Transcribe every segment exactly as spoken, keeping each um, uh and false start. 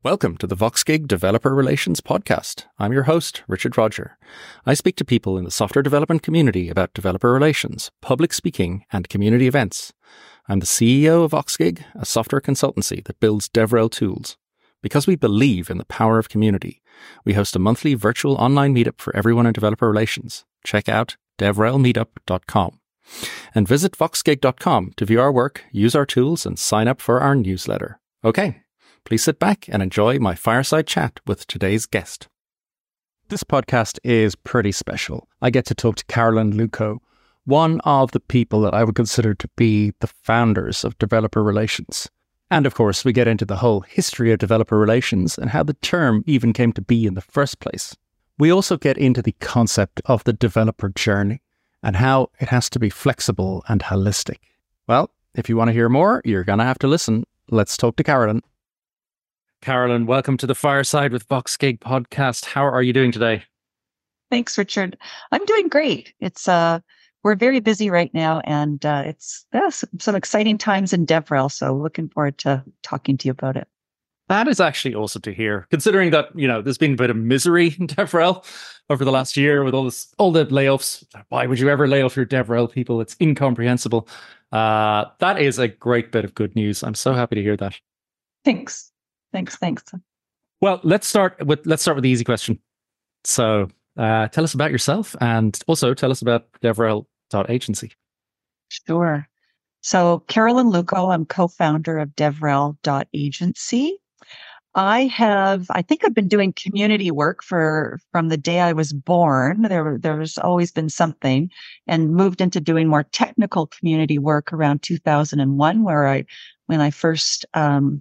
Welcome to the VoxGig Developer Relations Podcast. I'm your host, Richard Rodger. I speak to people in the software development community about developer relations, public speaking, and community events. I'm the C E O of VoxGig, a software consultancy that builds DevRel tools. Because we believe in the power of community, we host a monthly virtual online meetup for everyone in developer relations. Check out devrel meetup dot com. And visit voxgig dot com to view our work, use our tools, and sign up for our newsletter. Okay. Please sit back and enjoy my fireside chat with today's guest. This podcast is pretty special. I get to talk to Carolyn Luco, one of the people that I would consider to be the founders of developer relations. And of course, we get into the whole history of developer relations and how the term even came to be in the first place. We also get into the concept of the developer journey and how it has to be flexible and holistic. Well, if you want to hear more, you're going to have to listen. Let's talk to Carolyn. Carolyn, welcome to the Fireside with VoxGig podcast. How are you doing today? Thanks, Richard. I'm doing great. It's uh, we're very busy right now, and uh, it's yeah, some, some exciting times in DevRel. So, looking forward to talking to you about it. That is actually awesome to hear, considering that you know there's been a bit of misery in DevRel over the last year with all this, all the layoffs. Why would you ever lay off your DevRel people? It's incomprehensible. Uh, that is a great bit of good news. I'm so happy to hear that. Thanks. Thanks, thanks. Well, let's start with let's start with the easy question. So, uh, tell us about yourself, and also tell us about devrel dot agency. Sure. So, Carolyn Luco, I'm co-founder of devrel dot agency. I have, I think I've been doing community work for from the day I was born. There, there's always been something, and moved into doing more technical community work around two thousand one, where I, when I first um,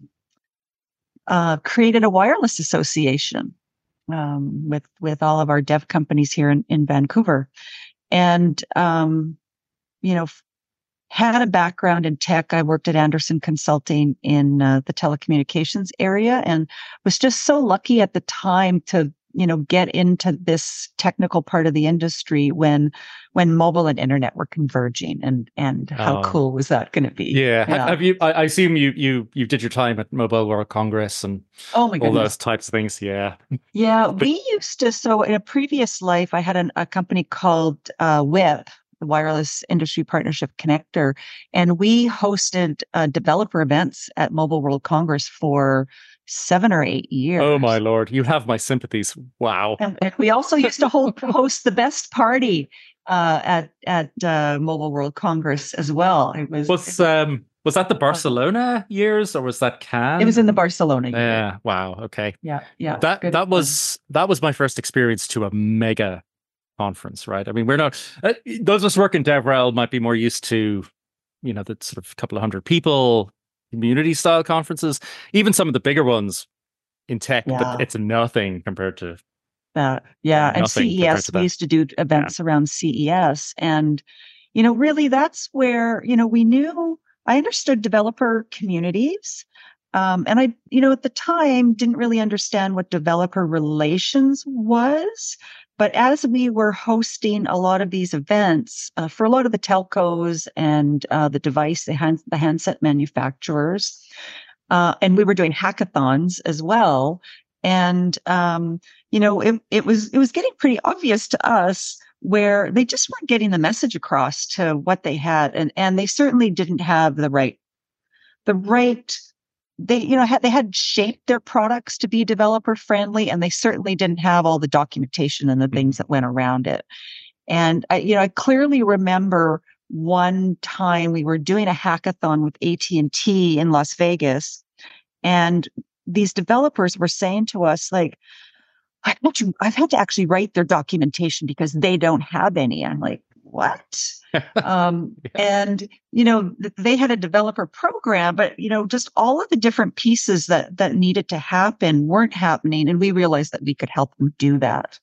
Uh, created a wireless association um, with with all of our dev companies here in, in Vancouver, and um, you know, f- had a background in tech. I worked at Anderson Consulting in uh, the telecommunications area, and was just so lucky at the time to you know get into this technical part of the industry when when mobile and internet were converging, and and how Oh. cool was that going to be? Yeah. Yeah. Have you? I, I assume you you you did your time at Mobile World Congress and Oh my all goodness. those types of things. Yeah. Yeah, But- we used to. So in a previous life, I had an, a company called uh, W I P, the Wireless Industry Partnership Connector, and we hosted uh, developer events at Mobile World Congress for seven or eight years. Oh my lord, you have my sympathies. Wow. And, and we also used to hold, host the best party uh, at at uh, Mobile World Congress as well. It was Was um was that the Barcelona years or was that Cannes? it was in the Barcelona year. Yeah. Wow. Okay. Yeah, yeah. That good that fun. was that was my first experience to a mega conference, right? I mean, we're not uh, those of us working in DevRel might be more used to, you know, the sort of couple of hundred people community style conferences, even some of the bigger ones in tech, Yeah. but it's nothing compared to That. Yeah. And Nothing C E compared S, to we that. used to do events around C E S. And, you know, really that's where, you know, we knew, I understood developer communities. Um, and I, you know, at the time didn't really understand what developer relations was. But as we were hosting a lot of these events uh, for a lot of the telcos and uh, the device, the, hand, the handset manufacturers, uh, and we were doing hackathons as well. And, um, you know, it, it was, it was getting pretty obvious to us where they just weren't getting the message across to what they had. And, and they certainly didn't have the right, the right, they, you know, had, they had shaped their products to be developer friendly, and they certainly didn't have all the documentation and the things that went around it. And I, you know, I clearly remember one time we were doing a hackathon with A T and T in Las Vegas, and these developers were saying to us, like, I've had to, I've had to actually write their documentation because they don't have any. I'm like, what? um, Yeah. And, you know, th- they had a developer program, but, you know, just all of the different pieces that, that needed to happen weren't happening. And we realized that we could help them do that.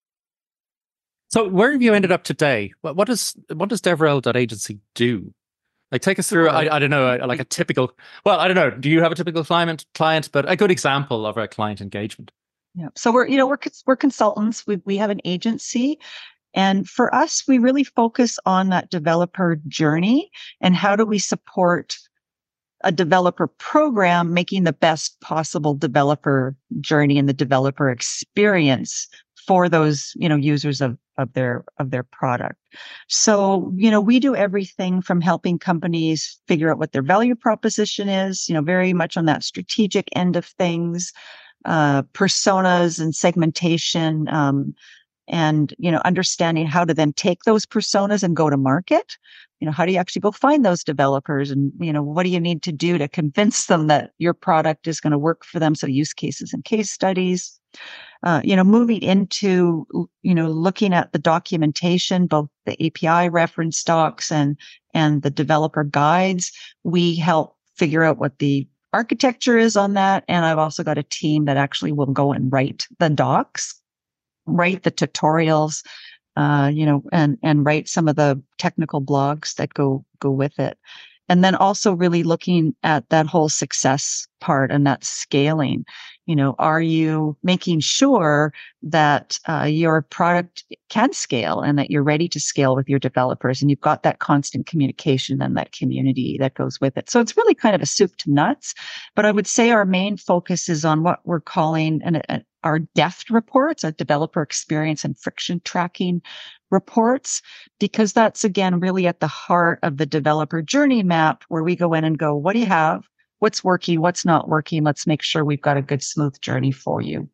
So where have you ended up today? What, what does what does devrel dot agency do? Like, take us through. Sure. I, I don't know, like a typical. Well, I don't know. Do you have a typical client? Client, but a good example of a client engagement. Yeah. So we're, you know, we're, cons- we're consultants. We, we have an agency. And for us, we really focus on that developer journey and how do we support a developer program, making the best possible developer journey and the developer experience for those, you know, users of, of their, of their product. So, you know, we do everything from helping companies figure out what their value proposition is, you know, very much on that strategic end of things, uh, personas and segmentation, um, and, you know, understanding how to then take those personas and go to market. You know, how do you actually go find those developers, and, you know, what do you need to do to convince them that your product is going to work for them? So use cases and case studies, uh, you know, moving into, you know, looking at the documentation, both the A P I reference docs and, and the developer guides. We help figure out what the architecture is on that. And I've also got a team that actually will go and write the docs, write the tutorials, uh, you know, and, and write some of the technical blogs that go, go with it. And then also really looking at that whole success part and that scaling. You know, are you making sure that uh, your product can scale and that you're ready to scale with your developers, and you've got that constant communication and that community that goes with it? So it's really kind of a soup to nuts. But I would say our main focus is on what we're calling an, an, our D E F T reports, our developer experience and friction tracking reports, because that's, again, really at the heart of the developer journey map, where we go in and go, what do you have? What's working? What's not working? Let's make sure we've got a good, smooth journey for you.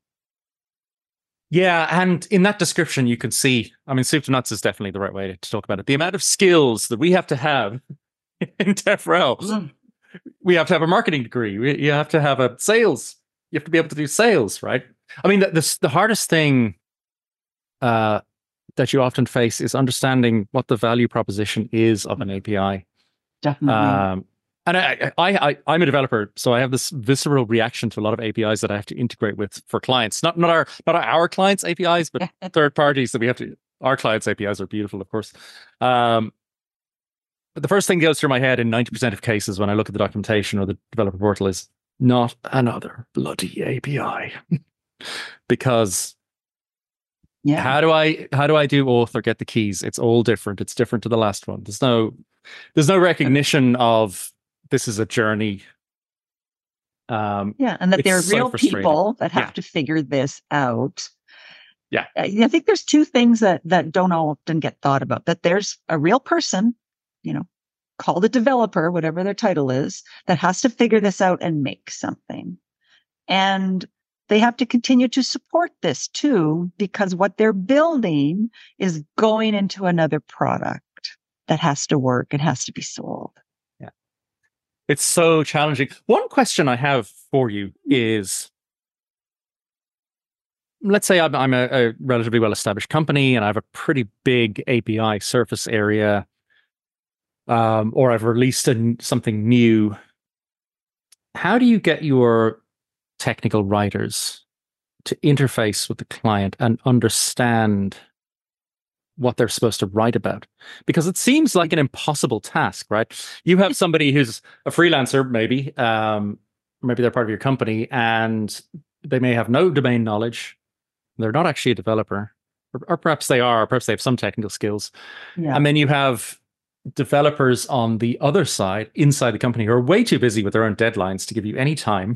Yeah, and in that description, you can see, I mean, soup to nuts is definitely the right way to talk about it. The amount of skills that we have to have in DevRel. Mm. We have to have a marketing degree. We, you have to have a sales. You have to be able to do sales, right? I mean, the, the, the hardest thing uh, that you often face is understanding what the value proposition is of an A P I. Definitely. Um, and I, I, I, I'm a developer, so I have this visceral reaction to a lot of A P Is that I have to integrate with for clients. Not not our not our clients' A P Is, but third parties that we have to. Our clients' A P Is are beautiful, of course. Um, but the first thing that goes through my head in ninety percent of cases when I look at the documentation or the developer portal is not another bloody A P I, because. Yeah. How do I how do I do auth or get the keys? It's all different. It's different to the last one. There's no there's no recognition of this is a journey. Um, yeah, and that there are real so people that have yeah. to figure this out. Yeah, I think there's two things that that don't often get thought about. That there's a real person, you know, called a developer, whatever their title is, that has to figure this out and make something, and they have to continue to support this too, because what they're building is going into another product that has to work and has to be sold. Yeah. It's so challenging. One question I have for you is, let's say I'm, I'm a, a relatively well-established company and I have a pretty big A P I surface area, um, or I've released a, something new. How do you get your technical writers to interface with the client and understand what they're supposed to write about? Because it seems like an impossible task, right? You have somebody who's a freelancer, maybe, um, maybe they're part of your company, and they may have no domain knowledge. They're not actually a developer, or, or perhaps they are, or perhaps they have some technical skills. Yeah. And then you have developers on the other side, inside the company, who are way too busy with their own deadlines to give you any time.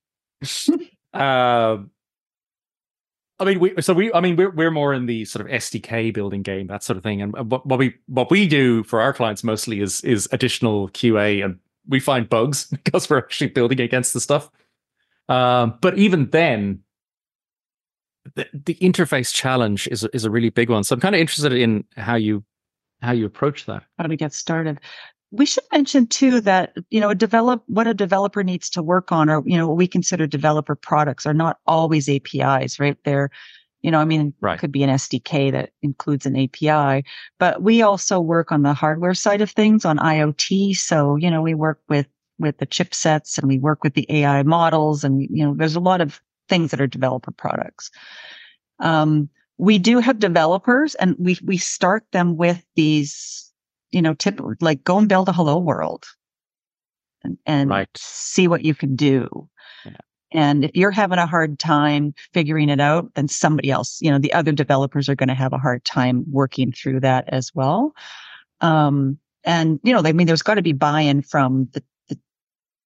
uh, I mean, we so we I mean we're we're more in the sort of S D K building game, that sort of thing. And what, what we what we do for our clients mostly is is additional Q A, and we find bugs because we're actually building against the stuff. Um, but even then, the, the interface challenge is is a really big one. So I'm kind of interested in how you how you approach that. How to get started. We should mention too that, you know, develop what a developer needs to work on, or, you know, what we consider developer products are not always A P Is, right? They're, you know, I mean, right. It could be an S D K that includes an A P I, but we also work on the hardware side of things, on I O T. So, you know, we work with, with the chipsets, and we work with the A I models, and, you know, there's a lot of things that are developer products. Um, we do have developers, and we, we start them with these, you know, tip, like go and build a hello world and, and right. see what you can do. Yeah. And if you're having a hard time figuring it out, then somebody else, you know, the other developers are going to have a hard time working through that as well. Um, and, you know, I mean, there's got to be buy-in from the, the,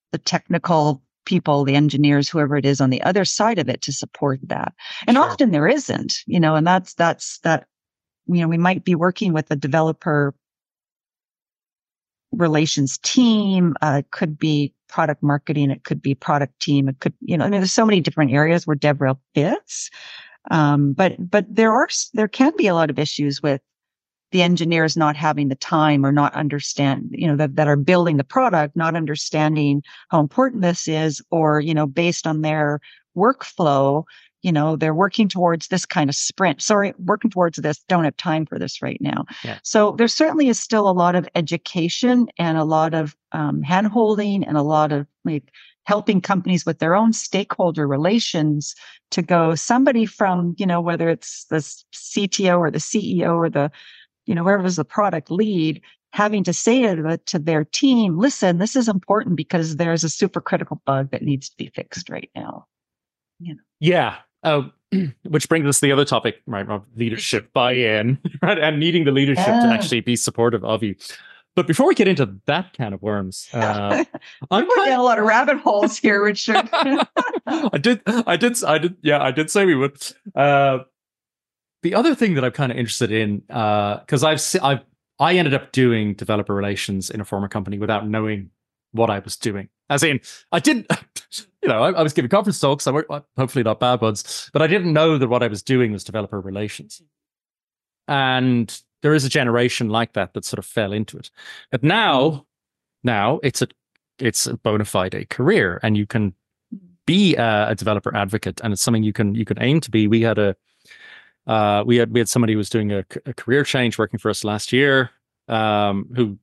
the technical people, the engineers, whoever it is on the other side of it to support that. And Sure. often there isn't, you know, and that's, that's, that, you know, we might be working with a developer relations team, uh, it could be product marketing, it could be product team, it could, you know, I mean, there's so many different areas where DevRel fits. Um, but, but there are, there can be a lot of issues with the engineers not having the time or not understand, you know, that, that are building the product, not understanding how important this is, or, you know, based on their workflow, you know, they're working towards this kind of sprint. Sorry, working towards this, don't have time for this right now. Yeah. So there certainly is still a lot of education and a lot of um, hand-holding and a lot of like helping companies with their own stakeholder relations to go, somebody from, you know, whether it's the C T O or the C E O or the, you know, whoever's the product lead, having to say to, to their team, listen, this is important because there's a super critical bug that needs to be fixed right now. You know. Yeah. Uh, which brings us to the other topic, right, of leadership buy-in, right, and needing the leadership Yeah. to actually be supportive of you. But before we get into that can of worms, uh, I'm We're kind down a lot of rabbit holes here, Richard. I did, I did, I did, yeah, I did say we would. Uh, the other thing that I'm kind of interested in, because uh, I've, se- I've, I ended up doing developer relations in a former company without knowing what I was doing. As in, I didn't, you know, I, I was giving conference talks. I worked, hopefully not bad ones, but I didn't know that what I was doing was developer relations. And there is a generation like that that sort of fell into it. But now, now it's a, it's a bona fide a career, and you can be a, a developer advocate, and it's something you can you can aim to be. We had a, uh, we had we had somebody who was doing a, a career change working for us last year, um, who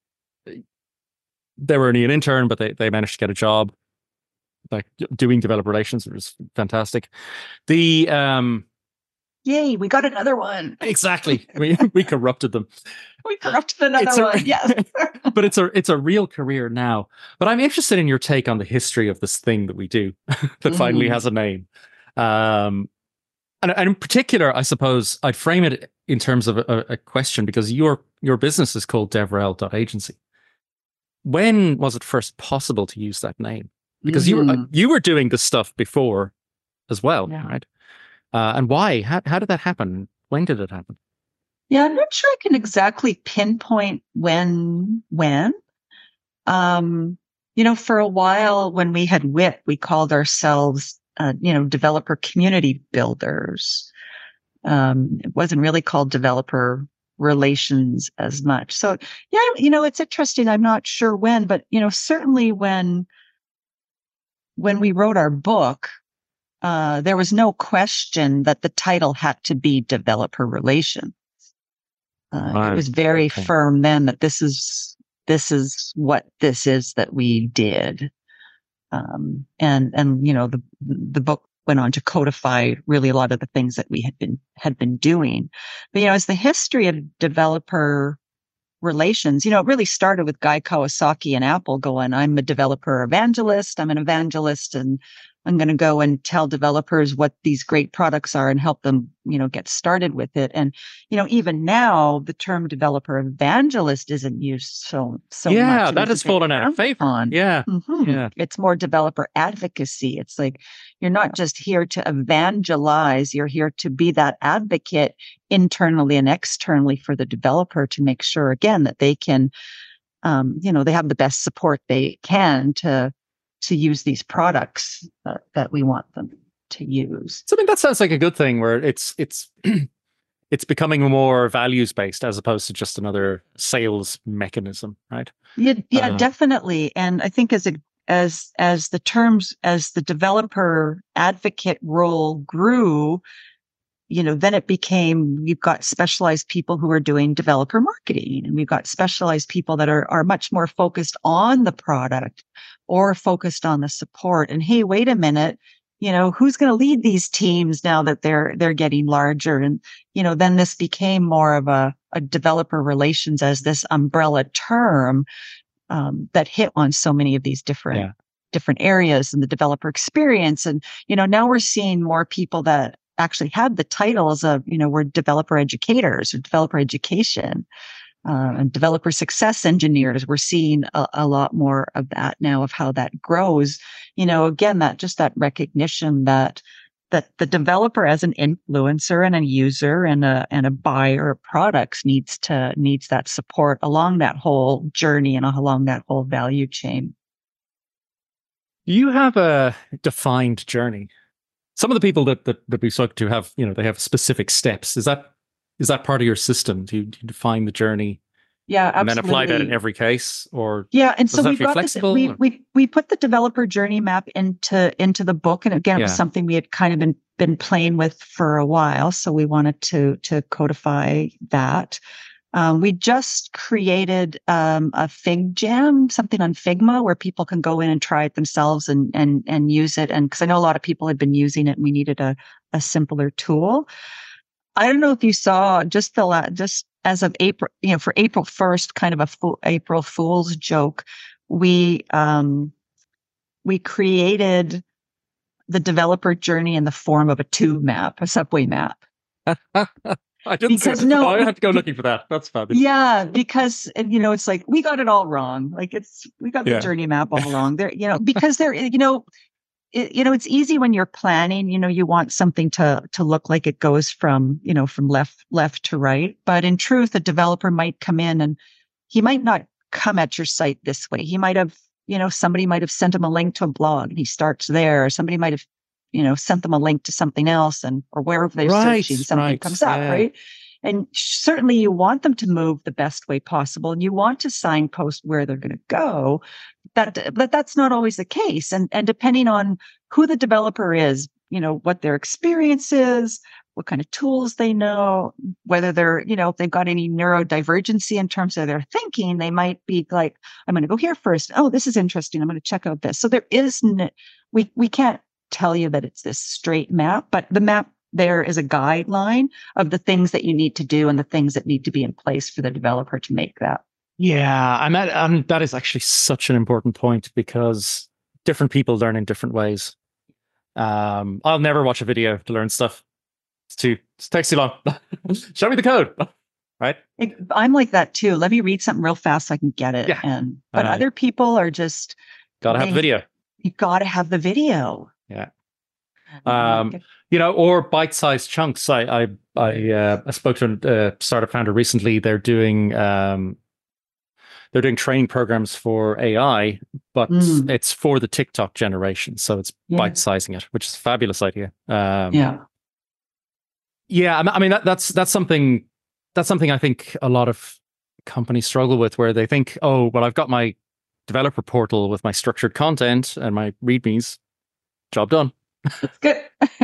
they were only an intern, but they they managed to get a job, like doing developer relations. It was fantastic. The um. Yay, we got another one. Exactly. We we corrupted them. We corrupted another It's a- one. Yes. But it's a it's a real career now. But I'm interested in your take on the history of this thing that we do that finally Mhm. has a name. Um, and, and in particular, I suppose I'd frame it in terms of a, a question, because your your business is called devrel dot agency. When was it first possible to use that name? Because you were Mhm. you were doing this stuff before as well, Yeah. right? Uh, and why? How how did that happen? When did it happen? Yeah, I'm not sure I can exactly pinpoint when, when. Um, you know, for a while when we had W I T, we called ourselves, uh, you know, developer community builders. Um, it wasn't really called developer relations as much. So yeah, you know, it's interesting. I'm not sure when, but you know, certainly when, when we wrote our book, uh, there was no question that the title had to be developer relations. Uh, Right. It was very Okay. firm then that this is this is what this is that we did, um, and and you know the the book went on to codify really a lot of the things that we had been had been doing. But you know, as the history of developer relations, you know, it really started with Guy Kawasaki and Apple going, I'm a developer evangelist. I'm an evangelist, and I'm going to go and tell developers what these great products are and help them, you know, get started with it. And, you know, even now the term developer evangelist isn't used so, so much. Yeah, and that it's has a bit fallen out of frowned favor. upon. Yeah. Mhm. Yeah. It's more developer advocacy. It's like, you're not just here to evangelize, you're here to be that advocate internally and externally for the developer to make sure, again, that they can, um, you know, they have the best support they can to, to use these products uh, that we want them to use. So I mean, that sounds like a good thing, where it's it's it's becoming more values based as opposed to just another sales mechanism, right? Yeah, yeah, Uh, definitely. And I think as a as as the terms as the developer advocate role grew, you know, then it became, you've got specialized people who are doing developer marketing, and we've got specialized people that are, are much more focused on the product or focused on the support. And hey, wait a minute, you know, who's going to lead these teams now that they're, they're getting larger? And, you know, then this became more of a, a developer relations as this umbrella term, um, that hit on so many of these different, Yeah. different areas in the developer experience. And, you know, now we're seeing more people that actually have the titles of, you know, we're developer educators or developer education. uh, and developer success engineers. We're seeing a, a lot more of that now, of how that grows. You know, again, that just that recognition that that the developer as an influencer and a user and a and a buyer of products needs to needs that support along that whole journey and along that whole value chain. You have a defined journey. Some of the people that, that, that we spoke to have, you know, they have specific steps. Is that is that part of your system? Do you, do you define the journey? Yeah, absolutely. And then apply that in every case, or yeah, and so we've got this. We or? we we put the developer journey map into into the book, and again, it Yeah. was something we had kind of been been playing with for a while, so we wanted to to codify that. Um, we just created um, a Fig Jam, something on Figma, where people can go in and try it themselves and and and use it. And because I know a lot of people had been using it, and we needed a a simpler tool. I don't know if you saw just the la- just as of April, you know, for April first, kind of a fo- April Fool's joke. We um, we created the developer journey in the form of a tube map, a subway map. I didn't Because see it. no, Oh, I have to go looking for that. That's fabulous. Yeah, because you know, it's like we got it all wrong. Like it's we got the Yeah. journey map all wrong. There, you know, because there, you know, it, you know, it's easy when you're planning. You know, you want something to to look like it goes from you know from left left to right. But in truth, a developer might come in and he might not come at your site this way. He might have, you know, somebody might have sent him a link to a blog and he starts there. Or somebody might have, you know, sent them a link to something else, and or wherever they're Right, searching, something right, comes up, yeah. right? And certainly you want them to move the best way possible, and you want to signpost where they're going to go. That, but that's not always the case. And, and depending on who the developer is, you know, what their experience is, what kind of tools they know, whether they're, you know, if they've got any neurodivergency in terms of their thinking, they might be like, I'm going to go here first. Oh, this is interesting. I'm going to check out this. So there is, n- we, we can't tell you that it's this straight map, but the map there is a guideline of the things that you need to do and the things that need to be in place for the developer to make that. Yeah, I'm at, um, that is actually such an important point because different people learn in different ways. Um, I'll never watch a video to learn stuff. It's too, it takes too long. Show me the code, right? It, I'm like that too. Let me read something real fast so I can get it. Yeah. And but Uh, other people are just Gotta have they- the video. You got to have the video. Yeah. Um, you know, or bite-sized chunks. I I I, uh, I spoke to a uh, startup founder recently. They're doing um, they're doing training programs for A I, but Mm. it's for the TikTok generation. So it's Yeah. bite-sizing it, which is a fabulous idea. Um, Yeah. yeah. I mean, that, that's that's something that's something I think a lot of companies struggle with, where they think, oh, well, I've got my developer portal with my structured content and my readmes, job done. It's good.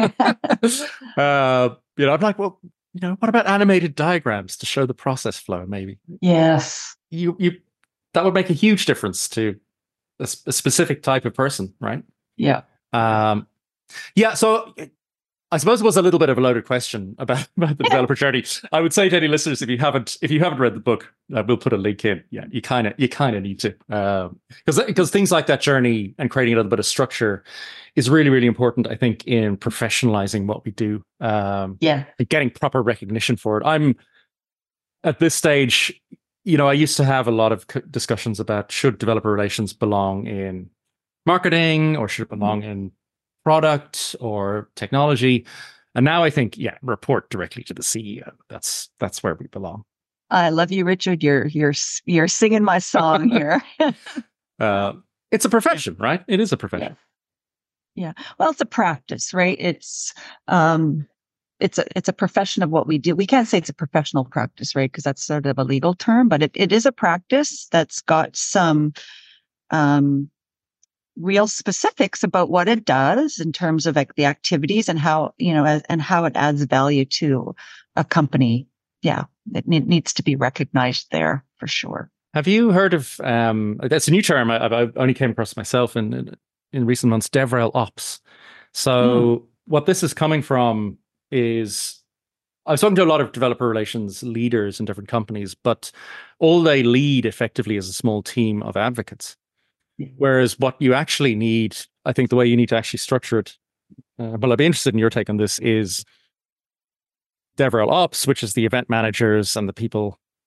uh, you know, I'm like, well, you know, what about animated diagrams to show the process flow? Maybe Yes. you you that would make a huge difference to a, s- a specific type of person, right? Yeah. Um, yeah. So I suppose it was a little bit of a loaded question about, about the developer journey. I would say to any listeners, if you haven't if you haven't read the book, uh, we'll put a link in. Yeah, you kind of you kind of need to, because because things like that journey and creating a little bit of structure is really, really important, I think, in professionalizing what we do. Um, Yeah. and getting proper recognition for it. I'm at this stage, you know, I used to have a lot of c- discussions about should developer relations belong in marketing or should it belong in product or technology. And now I think, yeah, report directly to the C E O. That's that's where we belong. I love you, Richard. You're you're you're singing my song here. Uh, it's a profession, right? It is a profession. Yeah. Well, it's a practice, right? It's um it's a it's a profession of what we do. We can't say it's a professional practice, right? Because that's sort of a legal term, but it, it is a practice that's got some um real specifics about what it does in terms of like the activities and how, you know, as, and how it adds value to a company. Yeah, it, ne- needs to be recognized there for sure. Have you heard of, um, that's a new term I, I only came across myself in, in, in recent months, DevRel Ops. So what this is coming from is, I was talking to a lot of developer relations leaders in different companies, but all they lead effectively is a small team of advocates. Whereas what you actually need, I think the way you need to actually structure it, uh, well, I'd be interested in your take on this, is DevRel Ops, which is the event managers and the people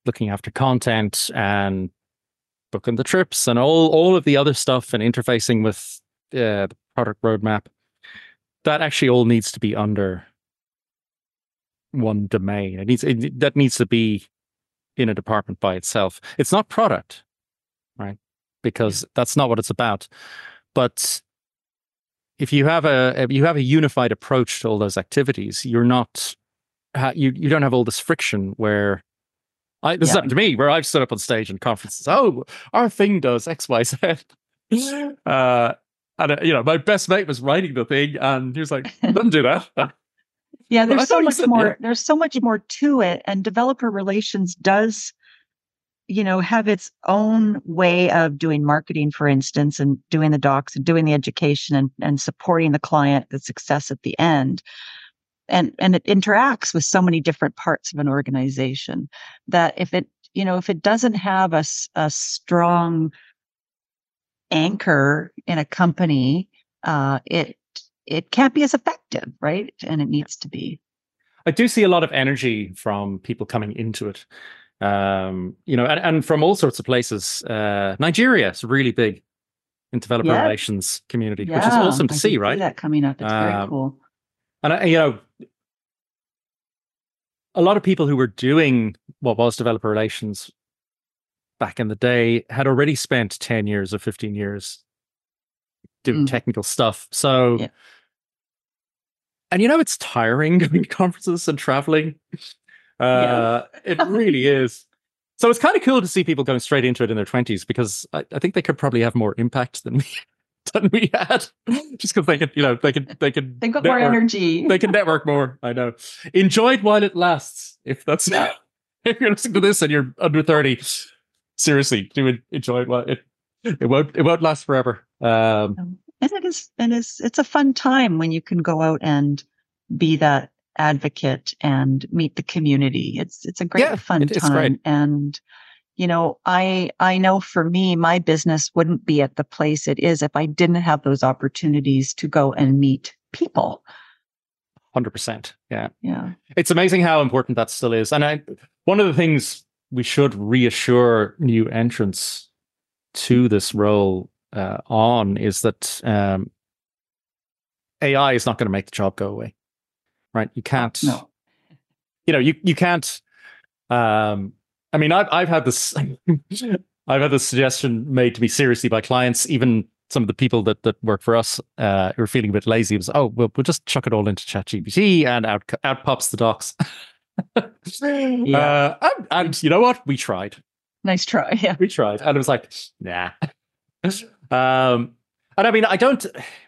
looking after content and booking the trips and all, all of the other stuff and interfacing with uh, the product roadmap, that actually all needs to be under one domain. It needs it, that needs to be in a department by itself. It's not product, right? Because yeah. that's not what it's about. But if you have a if you have a unified approach to all those activities, you're not you you don't have all this friction where I this yeah. has happened to me where I've stood up on stage in conferences. Oh, our thing does X, Y, Z. uh, and uh, you know, my best mate was writing the thing, and he was like, "Doesn't do that." Yeah, there's so much said, more. Yeah. There's so much more to it, and developer relations does, you know, have its own way of doing marketing, for instance, and doing the docs and doing the education and, and supporting the client, the success at the end. And, and it interacts with so many different parts of an organization that if it, you know, if it doesn't have a, a strong anchor in a company, uh, it, it can't be as effective, right? And it needs to be. I do see a lot of energy from people coming into it. Um, you know, and, and from all sorts of places. Uh, Nigeria is really big in developer yeah. relations community, yeah, which is awesome to I see, see right? That coming up, it's um, very cool. And I, you know, a lot of people who were doing what was developer relations back in the day had already spent ten years or fifteen years doing mm. technical stuff. So, yeah. and you know, it's tiring going to conferences and traveling. Uh, yeah. It really is. So it's kind of cool to see people going straight into it in their twenties because I, I think they could probably have more impact than we than we had, just because they could, you know, they could they could they got network, more energy. They can network more. I know. Enjoy it while it lasts. If that's yeah. if you're listening to this and you're under thirty, seriously, do enjoy it while it it won't it won't last forever. Um, and it is and it's it's a fun time when you can go out and be that advocate and meet the community. It's it's a great yeah, fun it, time. Great. And you know, I I know for me, my business wouldn't be at the place it is if I didn't have those opportunities to go and meet people. one hundred percent. Yeah. Yeah. It's amazing how important that still is. And I, one of the things we should reassure new entrants to this role uh, on is that um, A I is not going to make the job go away. Right? You can't. No. You know, you you can't. Um, I mean, I've I've had this. I've had this suggestion made to me seriously by clients, even some of the people that that work for us uh, who are feeling a bit lazy. It was, oh, well, we'll just chuck it all into ChatGPT, and out out pops the docs. yeah. uh, and, and you know what? We tried. Nice try. Yeah, we tried, and it was like, nah. um, and I mean, I don't.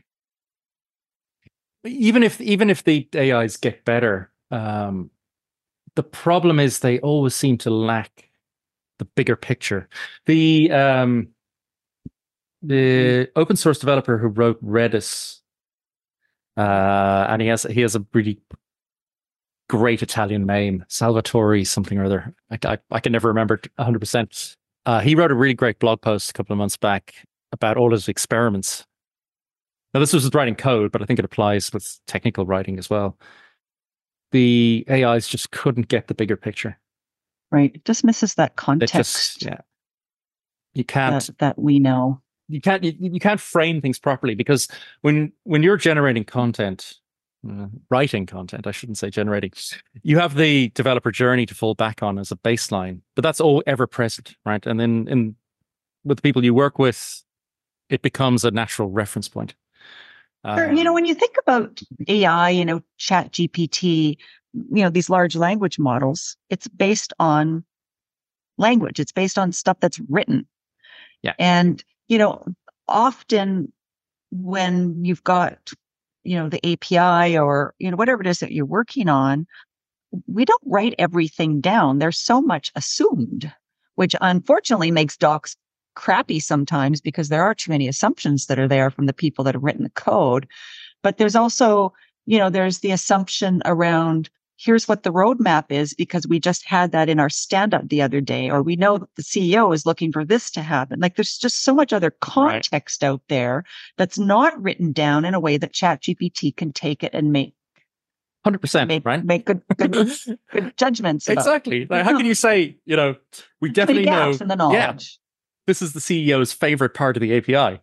Even if even if the A Is get better, um, the problem is they always seem to lack the bigger picture. The um, the open source developer who wrote Redis, uh, and he has he has a really great Italian name, Salvatore something or other. I, I, I can never remember it one hundred percent. Uh, he wrote a really great blog post a couple of months back about all his experiments. Now, this was with writing code, but I think it applies with technical writing as well. The A Is just couldn't get the bigger picture. Right. It just misses that context. Just, yeah. You can't. That, that we know. You can't. You, you can't frame things properly because when when you're generating content, uh, writing content, I shouldn't say generating, you have the developer journey to fall back on as a baseline, but that's all ever present, right? And then in with the people you work with, it becomes a natural reference point. Sure. You know, when you think about A I, you know, Chat G P T, you know, these large language models, it's based on language. It's based on stuff that's written. Yeah. And, you know, often when you've got, you know, the A P I or, you know, whatever it is that you're working on, we don't write everything down. There's so much assumed, which unfortunately makes docs crappy sometimes because there are too many assumptions that are there from the people that have written the code. But there's also, you know, there's the assumption around here's what the roadmap is because we just had that in our stand-up the other day, or we know that the C E O is looking for this to happen. Like there's just so much other context right. out there that's not written down in a way that ChatGPT can take it and make hundred percent, make, right? make good, good, good judgments. About, exactly. Like, how can you say, you know, we definitely know, gaps in the knowledge. Yeah, this is the C E O's favorite part of the A P I.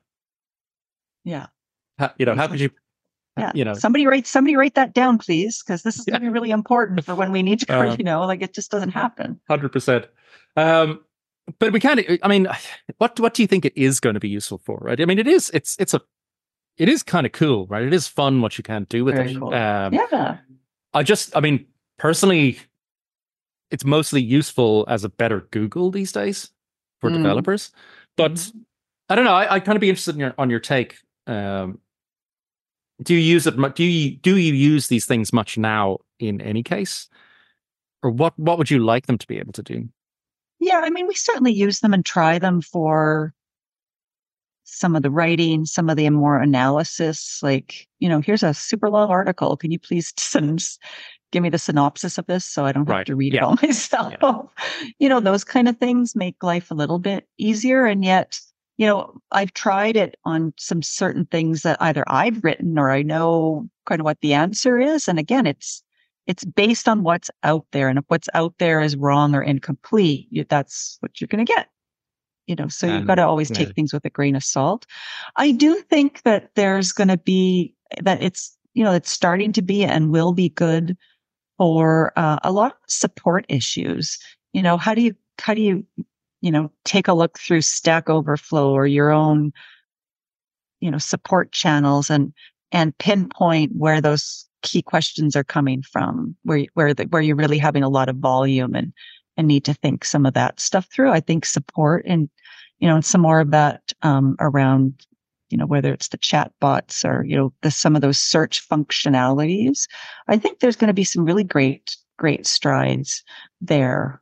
Yeah. How, you know, how could you, yeah. you know, somebody write, somebody write that down, please. Cause this is yeah. going to be really important for when we need to, uh, you know, like it just doesn't happen. Hundred percent. Um, but we can't, I mean, what, what do you think it is going to be useful for, right? I mean, it is, it's, it's a, it is kind of cool, right? It is fun what you can do with Very it. Cool. Um, yeah. I just, I mean, personally, it's mostly useful as a better Google these days for mm. developers. But mm. I don't know. I, I'd kind of be interested in your, on your take. Um, do you use it? Do you do you use these things much now? In any case, or what? What would you like them to be able to do? Yeah, I mean, we certainly use them and try them for some of the writing, some of the more analysis. Like, you know, here's a super long article. Can you please send? Give me the synopsis of this so I don't have right. to read yeah. it all myself. Yeah. You know, those kind of things make life a little bit easier. And yet, you know, I've tried it on some certain things that either I've written or I know kind of what the answer is. And again, it's it's based on what's out there. And if what's out there is wrong or incomplete, you, that's what you're going to get. You know, so and, you've got to always yeah. take things with a grain of salt. I do think that there's going to be that it's, you know, it's starting to be and will be good for uh, a lot of support issues. You know, how do you, how do you, you know, take a look through Stack Overflow or your own, you know, support channels and, and pinpoint where those key questions are coming from, where, where, the, where you're really having a lot of volume and, and need to think some of that stuff through. I think support and, you know, and some more of that um, around, you know, whether it's the chat bots or, you know, the, some of those search functionalities. I think there's going to be some really great, great strides there.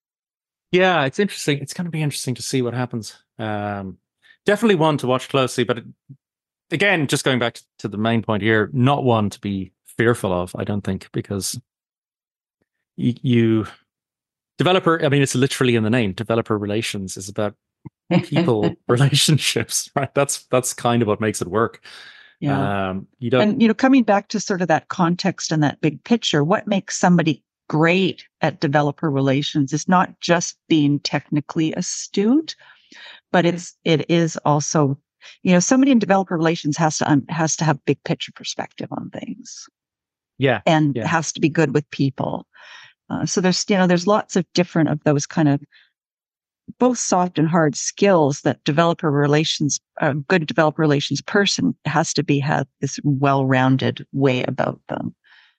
Yeah, it's interesting. It's going to be interesting to see what happens. Um, definitely one to watch closely, but it, again, just going back to the main point here, not one to be fearful of, I don't think, because you, you developer, I mean, it's literally in the name, developer relations is about people relationships, right? That's that's kind of what makes it work. Yeah. Um, you don't, and you know, coming back to sort of that context and that big picture, what makes somebody great at developer relations is not just being technically astute, but it's it is also, you know, somebody in developer relations has to um, has to have big picture perspective on things. Yeah, and yeah. has to be good with people. Uh, so there's you know there's lots of different of those kind of both soft and hard skills that developer relations, a good developer relations person has to be have this well-rounded way about them.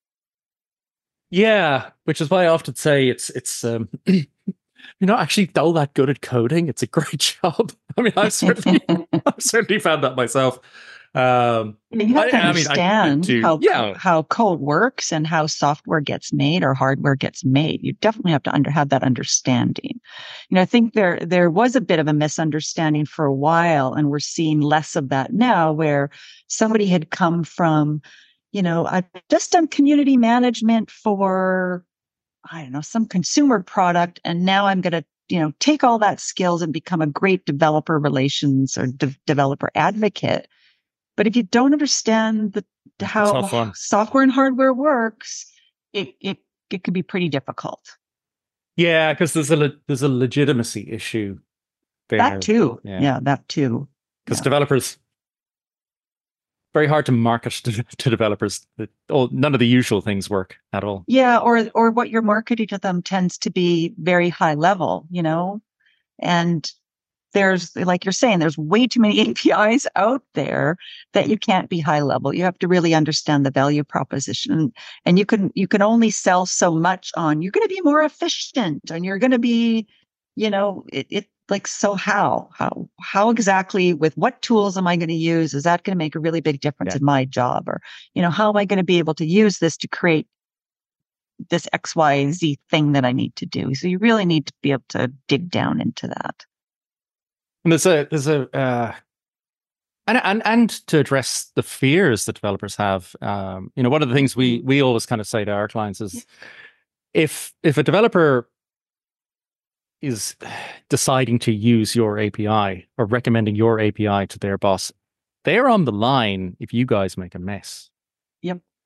Yeah, which is why I often say it's it's um, you're not actually all that good at coding. It's a great job. I mean, I've certainly I've certainly found that myself. Um, you have to I, understand I mean, I, I do, how yeah. how code works and how software gets made or hardware gets made. You definitely have to under, have that understanding. You know, I think there there was a bit of a misunderstanding for a while, and we're seeing less of that now, where somebody had come from, you know, I've just done community management for, I don't know, some consumer product, and now I'm going to, you know, take all that skills and become a great developer relations or de- developer advocate. But if you don't understand the how software and hardware works, it it it could be pretty difficult. Yeah, because there's a le- there's a legitimacy issue there. That too. Yeah, yeah that too. Because yeah. developers, very hard to market to, to developers. That, oh, none of the usual things work at all. Yeah, or or what you're marketing to them tends to be very high level, you know, and there's, like you're saying, there's way too many A P Is out there that you can't be high level. You have to really understand the value proposition, and you can you can only sell so much on. You're going to be more efficient, and you're going to be, you know, it, it like so. How how how exactly with what tools am I going to use? Is that going to make a really big difference yeah. in my job, or you know, how am I going to be able to use this to create this X Y Z thing that I need to do? So you really need to be able to dig down into that. And there's a there's a uh, and and and to address the fears that developers have. Um, you know, one of the things we we always kind of say to our clients is, if if a developer is deciding to use your A P I or recommending your A P I to their boss, they're on the line if you guys make a mess. Yep.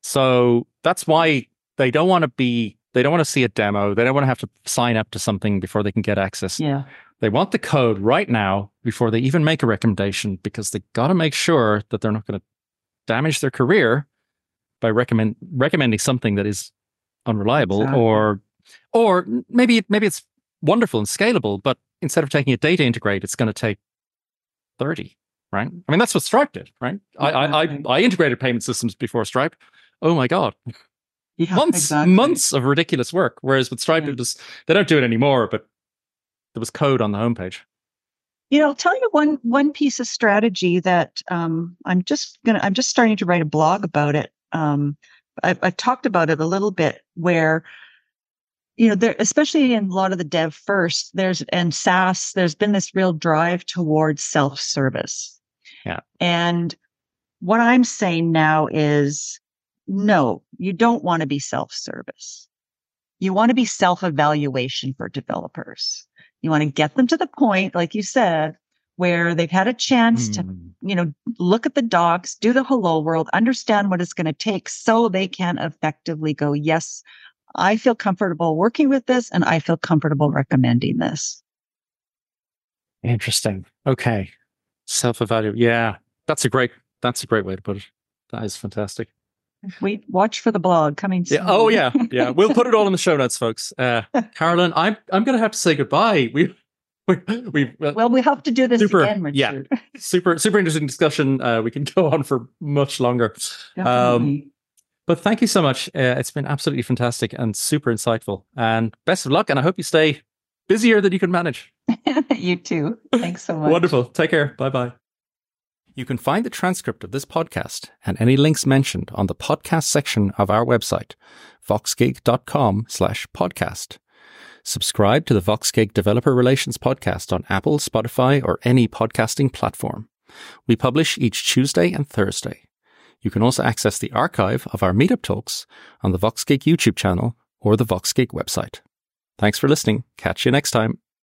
So that's why they don't want to be, they don't want to see a demo. They don't want to have to sign up to something before they can get access. Yeah. They want the code right now before they even make a recommendation, because they got to make sure that they're not going to damage their career by recommend recommending something that is unreliable. Exactly. or or maybe maybe it's wonderful and scalable, but instead of taking a data integrate, it's going to take thirty, right? I mean, that's what Stripe did, right? I, I, I, I integrated payment systems before Stripe. Oh my God. Yeah, months, exactly. months of ridiculous work. Whereas with Stripe, yeah. it was, they don't do it anymore, but there was code on the homepage. You know, I'll tell you one one piece of strategy that um, I'm just gonna. I'm just starting to write a blog about it. Um, I've, I've talked about it a little bit, where you know, there, especially in a lot of the dev first, there's and SaaS, there's been this real drive towards self-service. Yeah, and what I'm saying now is, no, you don't want to be self-service. You want to be self-evaluation for developers. You want to get them to the point, like you said, where they've had a chance mm. to, you know, look at the docs, do the hello world, understand what it's going to take so they can effectively go, yes, I feel comfortable working with this and I feel comfortable recommending this. Interesting. Okay. Self-evaluate. Yeah, that's a great, that's a great way to put it. That is fantastic. Wait, watch for the blog coming soon. Yeah. Oh yeah, yeah. We'll put it all in the show notes, folks. Uh, Carolyn, I'm I'm going to have to say goodbye. We we we. Uh, well, we have to do this super, again, Richard. Yeah, super super interesting discussion. Uh, we can go on for much longer. Definitely. Um, but thank you so much. Uh, it's been absolutely fantastic and super insightful. And best of luck. And I hope you stay busier than you can manage. You too. Thanks so much. Wonderful. Take care. Bye bye. You can find the transcript of this podcast and any links mentioned on the podcast section of our website, voxgig.com slash podcast. Subscribe to the VoxGig Developer Relations Podcast on Apple, Spotify, or any podcasting platform. We publish each Tuesday and Thursday. You can also access the archive of our meetup talks on the VoxGig YouTube channel or the VoxGig website. Thanks for listening. Catch you next time.